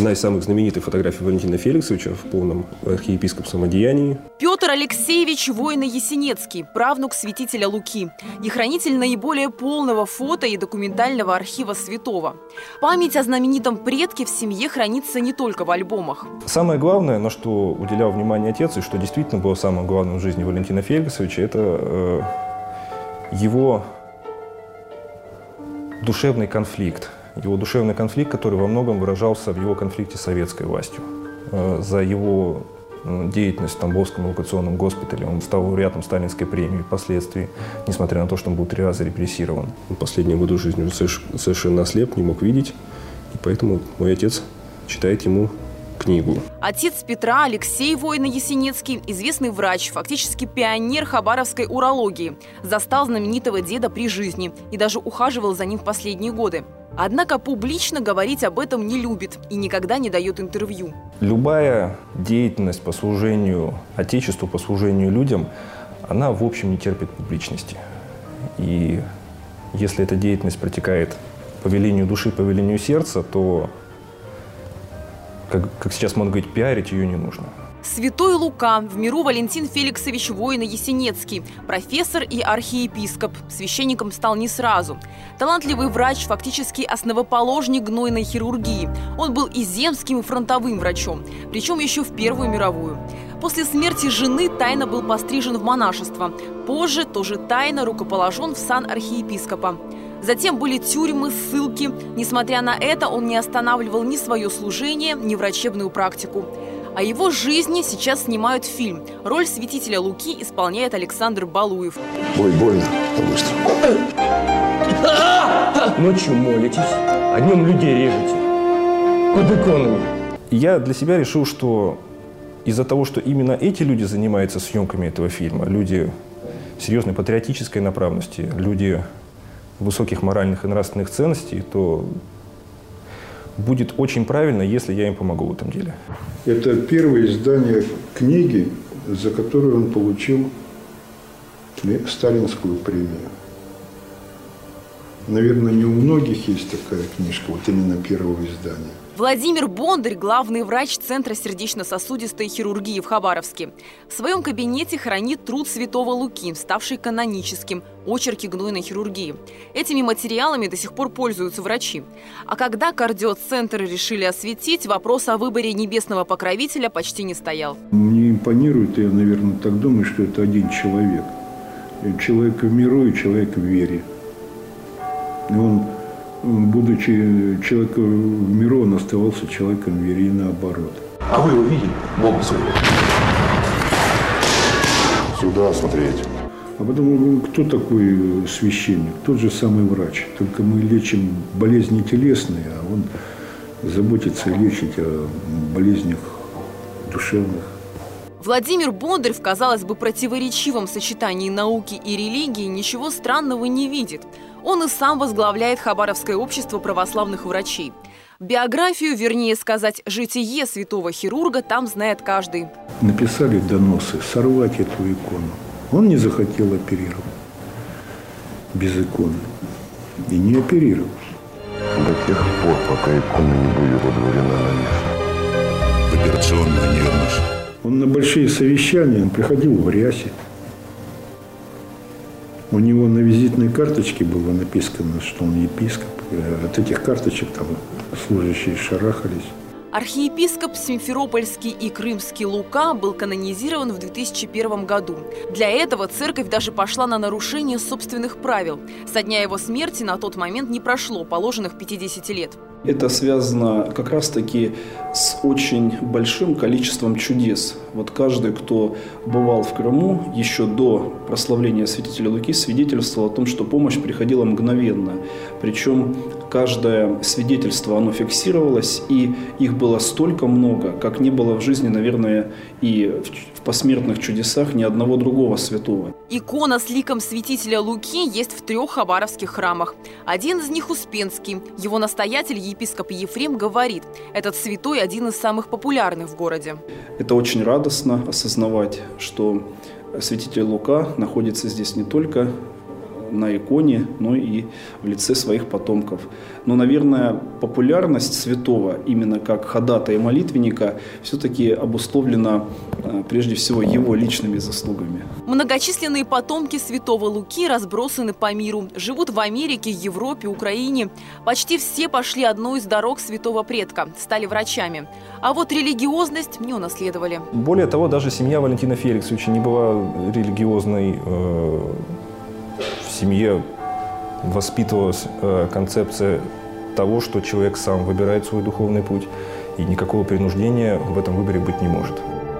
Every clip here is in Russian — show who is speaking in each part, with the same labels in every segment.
Speaker 1: Одна из самых знаменитых фотографий Валентина Феликсовича в полном архиепископском одеянии.
Speaker 2: Петр Алексеевич Войно-Ясенецкий, правнук святителя Луки и хранитель наиболее полного фото- и документального архива святого. Память о знаменитом предке в семье хранится не только в альбомах.
Speaker 1: Самое главное, на что уделял внимание отец, и что действительно было самым главным в жизни Валентина Феликсовича, это его душевный конфликт. Его душевный конфликт, который во многом выражался в его конфликте с советской властью. За его деятельность в Тамбовском эвакуационном госпитале он стал лауреатом Сталинской премии впоследствии, несмотря на то, что он был 3 раза репрессирован. Последние годы жизни уже совершенно ослеп, не мог видеть, и поэтому мой отец читает ему книгу.
Speaker 2: Отец Петра, Алексей Войно-Ясенецкий, известный врач, фактически пионер хабаровской урологии, застал знаменитого деда при жизни и даже ухаживал за ним в последние годы. Однако публично говорить об этом не любит и никогда не дает интервью.
Speaker 1: Любая деятельность по служению Отечеству, по служению людям, она в общем не терпит публичности. И если эта деятельность протекает по велению души, по велению сердца, то, как сейчас можно говорить, пиарить ее не нужно.
Speaker 2: Святой Лука, в миру Валентин Феликсович Войно-Ясенецкий, профессор и архиепископ. Священником стал не сразу. Талантливый врач, фактически основоположник гнойной хирургии. Он был и земским, и фронтовым врачом, причем еще в Первую мировую. После смерти жены тайно был пострижен в монашество. Позже тоже тайно рукоположен в сан архиепископа. Затем были тюрьмы, ссылки. Несмотря на это, он не останавливал ни свое служение, ни врачебную практику. О его жизни сейчас снимают фильм. Роль святителя Луки исполняет Александр Балуев.
Speaker 3: Ой, больно, быстро.
Speaker 4: Ночью молитесь, а днем людей режете. Под иконами.
Speaker 1: Я для себя решил, что из-за того, что именно эти люди занимаются съемками этого фильма, люди серьезной патриотической направленности, люди высоких моральных и нравственных ценностей, то будет очень правильно, если я им помогу в этом деле.
Speaker 5: Это первое издание книги, за которую он получил сталинскую премию. Наверное, не у многих есть такая книжка, вот именно первого издания.
Speaker 2: Владимир Бондарь – главный врач Центра сердечно-сосудистой хирургии в Хабаровске. В своем кабинете хранит труд святого Луки, ставший каноническим, очерки гнойной хирургии. Этими материалами до сих пор пользуются врачи. А когда кардиоцентр решили осветить, вопрос о выборе небесного покровителя почти не стоял.
Speaker 5: Мне импонирует, я, наверное, так думаю, что это один человек. Человек в миру и человек в вере. И он, будучи человеком в миру, он оставался человеком в вере и наоборот.
Speaker 3: А вы его видели? Бога своего. Сюда смотреть.
Speaker 5: А потом, кто такой священник? Тот же самый врач. Только мы лечим болезни телесные, а он заботится и лечит о болезнях душевных.
Speaker 2: Владимир Бондарь в, казалось бы, противоречивом сочетании науки и религии ничего странного не видит. Он и сам возглавляет Хабаровское общество православных врачей. Биографию, вернее сказать, житие святого хирурга там знает каждый.
Speaker 5: Написали доносы сорвать эту икону. Он не захотел оперировать без иконы. И не оперировал.
Speaker 3: До тех пор, пока икона не будет водворена на место. В операционную не вернусь.
Speaker 5: Он на большие совещания, он приходил в рясе. У него на визитной карточке было написано, что он епископ. От этих карточек там служащие шарахались.
Speaker 2: Архиепископ Симферопольский и Крымский Лука был канонизирован в 2001 году. Для этого церковь даже пошла на нарушение собственных правил. Со дня его смерти на тот момент не прошло положенных 50 лет.
Speaker 6: Это связано как раз-таки с очень большим количеством чудес. Вот каждый, кто бывал в Крыму еще до прославления святителя Луки, свидетельствовал о том, что помощь приходила мгновенно. Причем каждое свидетельство, оно фиксировалось, и их было столько много, как не было в жизни, наверное, и в посмертных чудесах ни одного другого святого.
Speaker 2: Икона с ликом святителя Луки есть в 3 хабаровских храмах. Один из них Успенский. Его настоятель, епископ Ефрем, говорит, этот святой один из самых популярных в городе.
Speaker 6: Это очень радостно осознавать, что святитель Лука находится здесь не только на иконе, но и в лице своих потомков. Но, наверное, популярность святого именно как ходатая и молитвенника все-таки обусловлена прежде всего его личными заслугами.
Speaker 2: Многочисленные потомки святого Луки разбросаны по миру. Живут в Америке, Европе, Украине. Почти все пошли одной из дорог святого предка, стали врачами. А вот религиозность не унаследовали.
Speaker 1: Более того, даже семья Валентина Феликсовича не была религиозной. В семье воспитывалась концепция того, что человек сам выбирает свой духовный путь, и никакого принуждения в этом выборе быть не может.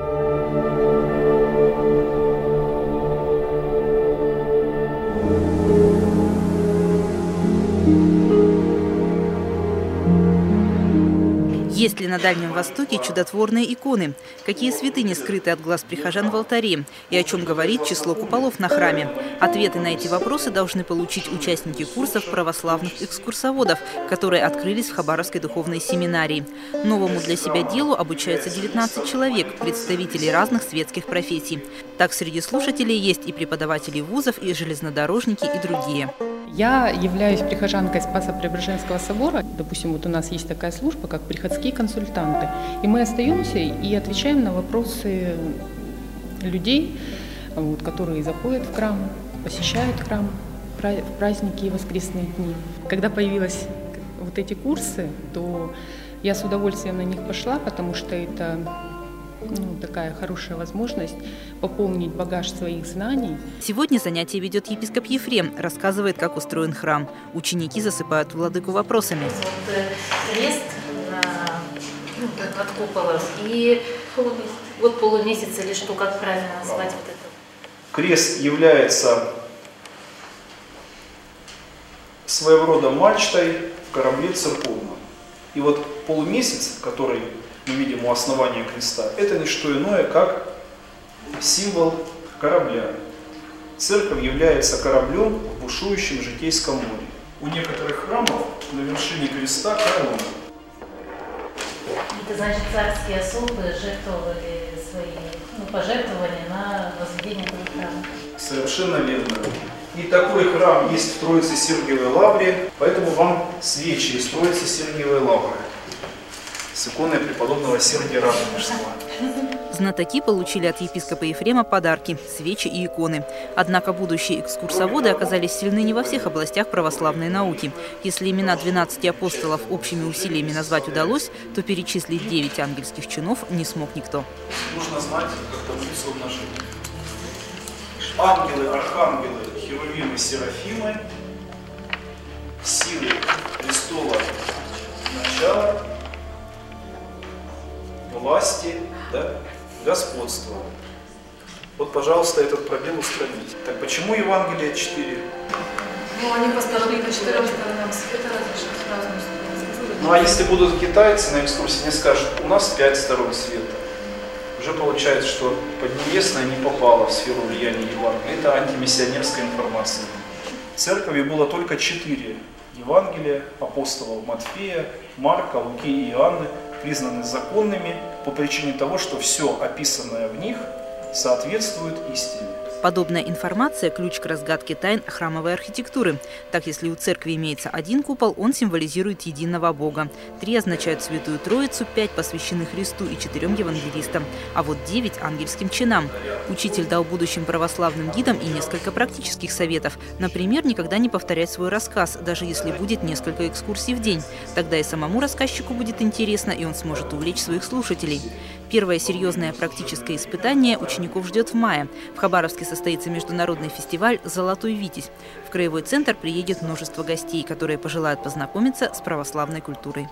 Speaker 7: Есть ли на Дальнем Востоке чудотворные иконы? Какие святыни скрыты от глаз прихожан в алтаре? И о чем говорит число куполов на храме? Ответы на эти вопросы должны получить участники курсов православных экскурсоводов, которые открылись в Хабаровской духовной семинарии. Новому для себя делу обучаются 19 человек, представителей разных светских профессий. Так, среди слушателей есть и преподаватели вузов, и железнодорожники, и другие.
Speaker 8: Я являюсь прихожанкой Спасо-Преображенского собора. Допустим, вот у нас есть такая служба, как приходские консультанты. И мы остаемся и отвечаем на вопросы людей, вот, которые заходят в храм, посещают храм в праздники и воскресные дни. Когда появились вот эти курсы, то я с удовольствием на них пошла, потому что это такая хорошая возможность пополнить багаж своих знаний.
Speaker 7: Сегодня занятие ведет епископ Ефрем, рассказывает, как устроен храм. Ученики засыпают владыку вопросами.
Speaker 9: Крест над куполом и полумесяц или что, как правильно назвать вот это?
Speaker 6: Крест является своего рода мачтой в корабле церковном. И вот полумесяц, который мы видим у основания креста, это не что иное, как символ корабля. Церковь является кораблем в бушующем Житейском море. У некоторых храмов на вершине креста корона.
Speaker 9: Это значит, царские особы жертвовали свои пожертвования на возведение этого храма.
Speaker 6: Совершенно верно. И такой храм есть в Троице Сергиевой Лавре, поэтому вам свечи из Троицы Сергиевой Лавры с иконой преподобного Сергия Радонежского.
Speaker 7: Знатоки получили от епископа Ефрема подарки – свечи и иконы. Однако будущие экскурсоводы оказались сильны не во всех областях православной науки. Если имена 12 апостолов общими усилиями назвать удалось, то перечислить 9 ангельских чинов не смог никто.
Speaker 6: Нужно знать, как таблицу умножения. Ангелы, архангелы, херувимы, серафимы, силы престола начала, власти, господства. Вот, пожалуйста, этот пробел устраните. Так почему Евангелие 4?
Speaker 9: Они поставлены по 4 сторонам света разных.
Speaker 6: Ну а если будут китайцы на экскурсии, они скажут, у нас 5 сторон света. Уже получается, что Поднебесная не попала в сферу влияния Евангелия. Это антимиссионерская информация. В церкви было только 4 Евангелия апостолов Матфея, Марка, Луки и Иоанны, признаны законными по причине того, что все описанное в них соответствует истине.
Speaker 7: Подобная информация – ключ к разгадке тайн храмовой архитектуры. Так, если у церкви имеется один купол, он символизирует единого Бога. 3 означают Святую Троицу, 5 посвящены Христу и 4 евангелистам, а вот 9 – ангельским чинам. Учитель дал будущим православным гидам и несколько практических советов. Например, никогда не повторять свой рассказ, даже если будет несколько экскурсий в день. Тогда и самому рассказчику будет интересно, и он сможет увлечь своих слушателей. Первое серьезное практическое испытание учеников ждет в мае. В Хабаровске состоится международный фестиваль «Золотой Витязь». В краевой центр приедет множество гостей, которые пожелают познакомиться с православной культурой.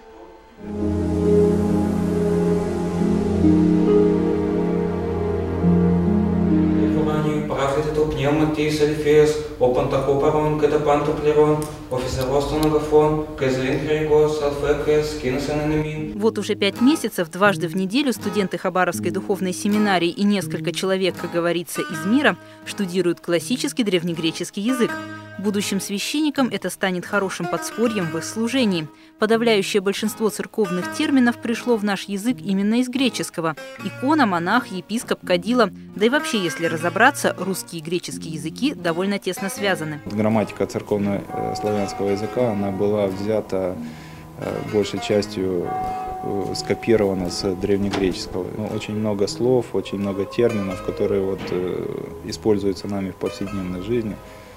Speaker 7: Вот уже 5 месяцев дважды в неделю студенты Хабаровской духовной семинарии и несколько человек, как говорится, из мира, штудируют классический древнегреческий язык. Будущим священникам это станет хорошим подспорьем в их служении. Подавляющее большинство церковных терминов пришло в наш язык именно из греческого. Икона, монах, епископ, кадила. Да и вообще, если разобраться, русский и греческий языки довольно тесно связаны.
Speaker 6: Грамматика церковно-славянского языка, она была взята большей частью, скопирована с древнегреческого. Очень много слов, очень много терминов, которые используются нами в повседневной жизни.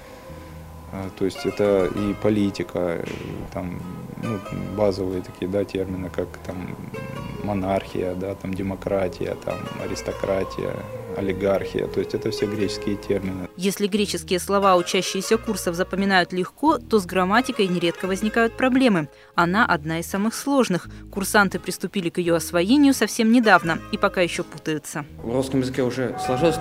Speaker 6: То есть это и политика, там, базовые такие, да, термины, как там монархия, да, там демократия, там аристократия, олигархия. То есть это все греческие термины.
Speaker 7: Если греческие слова учащиеся курсов запоминают легко, то с грамматикой нередко возникают проблемы. Она одна из самых сложных. Курсанты приступили к ее освоению совсем недавно и пока еще путаются.
Speaker 10: В русском языке уже сложилась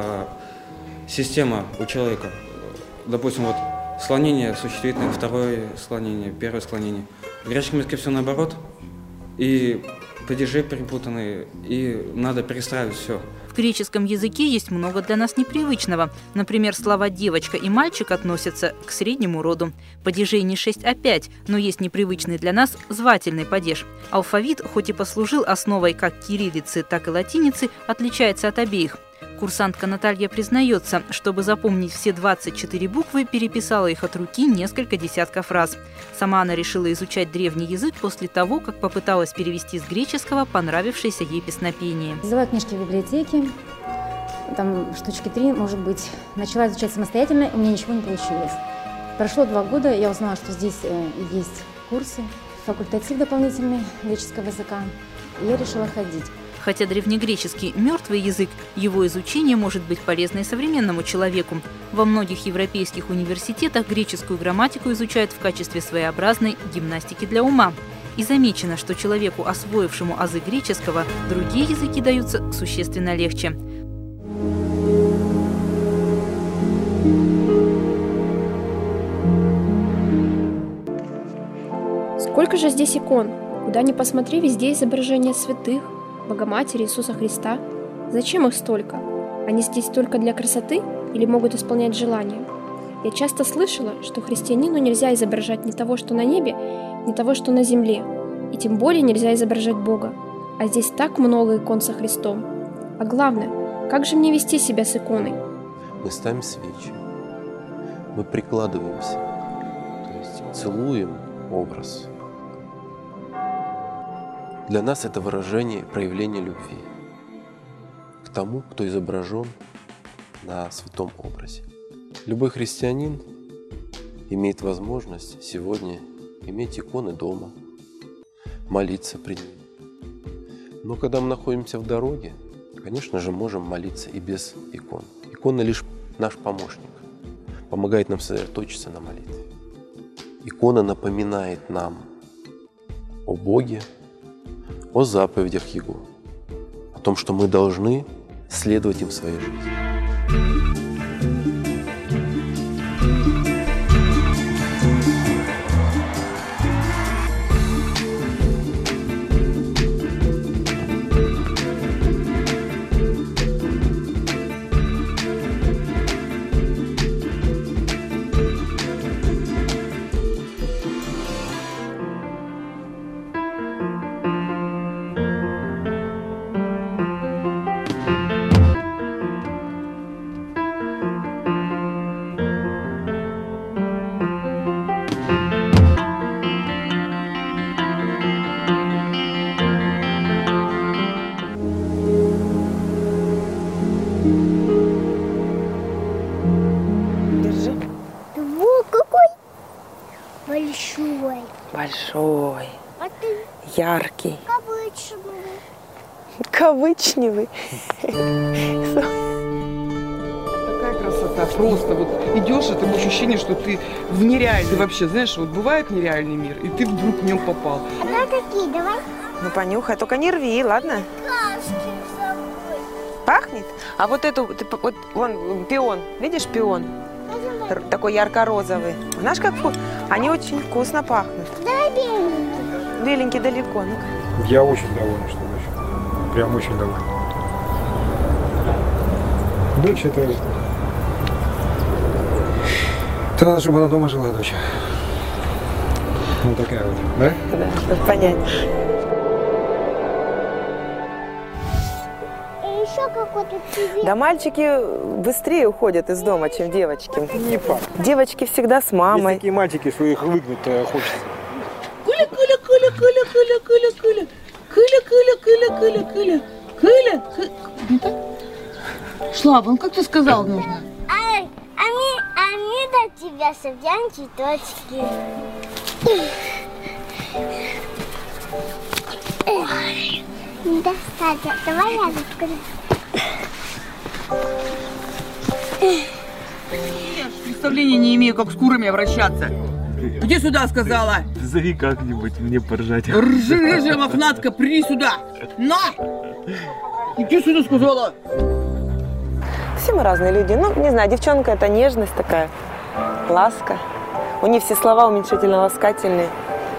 Speaker 10: система у человека. Допустим, склонение существительное, второе склонение, первое склонение. В греческом языке все наоборот, и падежи перепутанные, и надо перестраивать все.
Speaker 7: В греческом языке есть много для нас непривычного. Например, слова «девочка» и «мальчик» относятся к среднему роду. Падежей не 6, а 5, но есть непривычный для нас звательный падеж. Алфавит, хоть и послужил основой как кириллицы, так и латиницы, отличается от обеих. Курсантка Наталья признается, чтобы запомнить все 24 буквы, переписала их от руки несколько десятков раз. Сама она решила изучать древний язык после того, как попыталась перевести с греческого понравившееся ей песнопение.
Speaker 11: Взяла книжки в библиотеке, там штучки 3, может быть. Начала изучать самостоятельно, и у меня ничего не получилось. Прошло 2 года, я узнала, что здесь есть курсы, факультатив дополнительный греческого языка, и я решила ходить.
Speaker 7: Хотя древнегреческий – мертвый язык, его изучение может быть полезно и современному человеку. Во многих европейских университетах греческую грамматику изучают в качестве своеобразной гимнастики для ума. И замечено, что человеку, освоившему азы греческого, другие языки даются существенно легче.
Speaker 12: Сколько же здесь икон? Куда ни посмотри, везде изображения святых, Богоматери, Иисуса Христа. Зачем их столько? Они здесь только для красоты или могут исполнять желания? Я часто слышала, что христианину нельзя изображать ни того, что на небе, ни того, что на земле. И тем более нельзя изображать Бога. А здесь так много икон со Христом. А главное, как же мне вести себя с иконой?
Speaker 13: Мы ставим свечи, мы прикладываемся, то есть целуем образ. Для нас это выражение, проявление любви к тому, кто изображен на святом образе. Любой христианин имеет возможность сегодня иметь иконы дома, молиться пред ним. Но когда мы находимся в дороге, конечно же, можем молиться и без икон. Икона лишь наш помощник, помогает нам сосредоточиться на молитве. Икона напоминает нам о Боге, о заповедях Его, о том, что мы должны следовать им в своей жизни.
Speaker 14: Большой, яркий, кавычневый.
Speaker 15: Такая красота, просто вот идешь, и такое ощущение, что ты в нереальный, вообще, знаешь, вот бывает нереальный мир, и ты вдруг в нем попал.
Speaker 14: Ну какие, давай. Ну понюхай, только не рви, ладно? Пахнет? А вот эту, вот вон пион, видишь пион? Такой ярко-розовый. Знаешь, как они очень вкусно пахнут. Давай беленький. Беленький далеко. Ну-ка.
Speaker 16: Я очень доволен, что дочь. Прям очень доволен. Дочь это То надо, чтобы она дома жила, дочь. Вот такая вот, да?
Speaker 14: Да, чтобы понять. Да мальчики быстрее уходят из дома, чем девочки.
Speaker 16: Не факт.
Speaker 14: Девочки всегда с мамой.
Speaker 16: Есть такие мальчики, что их выгнать хочется.
Speaker 17: Куля, куля, куля, куля, куля, куля, куля. Куля, куля, куля, куля, куля. Куля. Не так? Шлава, как ты сказал нужно?
Speaker 18: А мне до тебя совсем цветочки. Достаточно. Давай я открою.
Speaker 17: Представления не имею, как с курами обращаться. Иди сюда, сказала.
Speaker 19: Зови как-нибудь, мне поржать.
Speaker 17: Ржи, рыжая мохнатка, приди сюда. На! Иди сюда, сказала.
Speaker 14: Все мы разные люди. Ну, не знаю, девчонка — это нежность такая, ласка. У них все слова уменьшительно-ласкательные.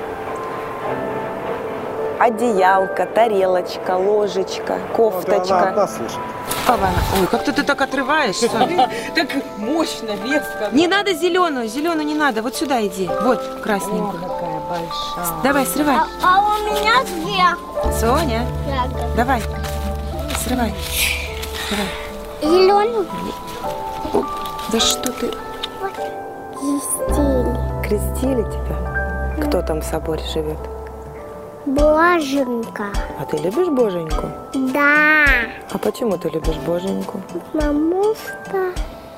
Speaker 14: Одеялка, тарелочка, ложечка, кофточка.
Speaker 16: Она слышит.
Speaker 14: Ой, как-то ты так отрываешься.
Speaker 17: Так мощно, резко.
Speaker 14: Не надо зеленую, зеленую не надо. Вот сюда иди. Вот, красненькую.
Speaker 17: Какая большая.
Speaker 14: Давай, срывай.
Speaker 18: А у меня две.
Speaker 14: Соня, давай, срывай.
Speaker 18: Зеленую.
Speaker 14: Да что ты?
Speaker 18: Крестили.
Speaker 14: Крестили тебя? Кто там в соборе живет?
Speaker 18: Боженька.
Speaker 14: А ты любишь Боженьку?
Speaker 18: Да.
Speaker 14: А почему ты любишь Боженьку?
Speaker 18: Потому что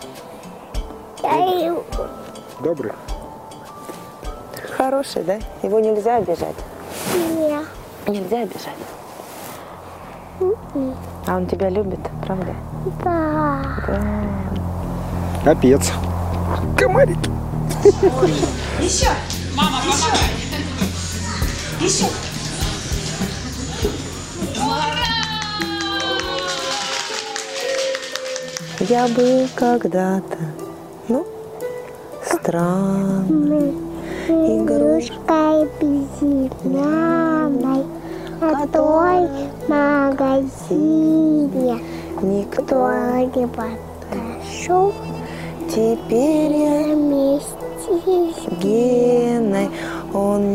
Speaker 18: я его...
Speaker 16: Добрый.
Speaker 14: Хороший, да? Его нельзя обижать?
Speaker 18: Нет.
Speaker 14: Нельзя обижать? А он тебя любит, правда?
Speaker 18: Да.
Speaker 16: Капец. Комарики.
Speaker 17: Еще. Мама, помогай. Еще.
Speaker 14: Я был когда-то, ну, странной
Speaker 18: игрушкой безымянной, а той в магазине никто не подошел.
Speaker 14: Теперь я
Speaker 18: вместе
Speaker 14: с Геной, он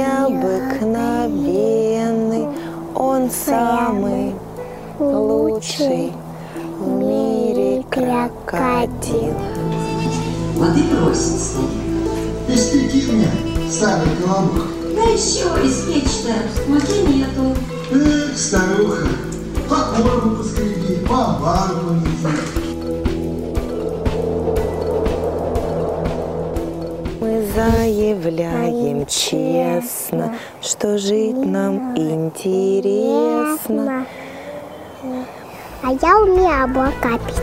Speaker 14: необыкновенный, он самый лучший в мире крокодил.
Speaker 20: Воды просит стоит. Испеки мне, старый колобок.
Speaker 21: Да еще испечь-то, муки нету.
Speaker 20: Эх, старуха, по корму поскреби, по бару понеси.
Speaker 14: Мы заявляем честно, что жить нам интересно.
Speaker 18: А я умею облака пить.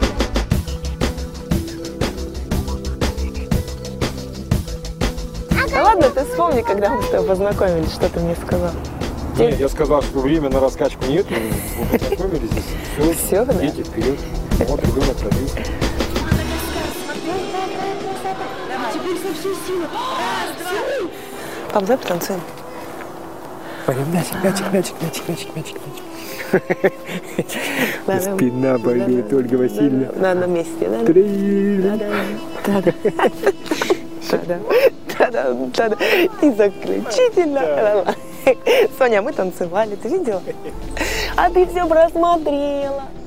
Speaker 14: Да ладно, ты вспомни, когда мы с тобой познакомились, что ты мне сказал.
Speaker 16: Нет, я сказал, что времени на раскачку нет, мы познакомились здесь. Все, да? Идите вперед. Вот ребенок родился.
Speaker 17: Теперь со всей силы. Раз, два.
Speaker 14: Пап, давай потанцуем.
Speaker 16: Пойдем, мячик. Спина болит, Ольга Васильевна.
Speaker 14: На одном месте, да? Да-да. И заключительно. Соня, мы танцевали, ты видела? А ты все просмотрела.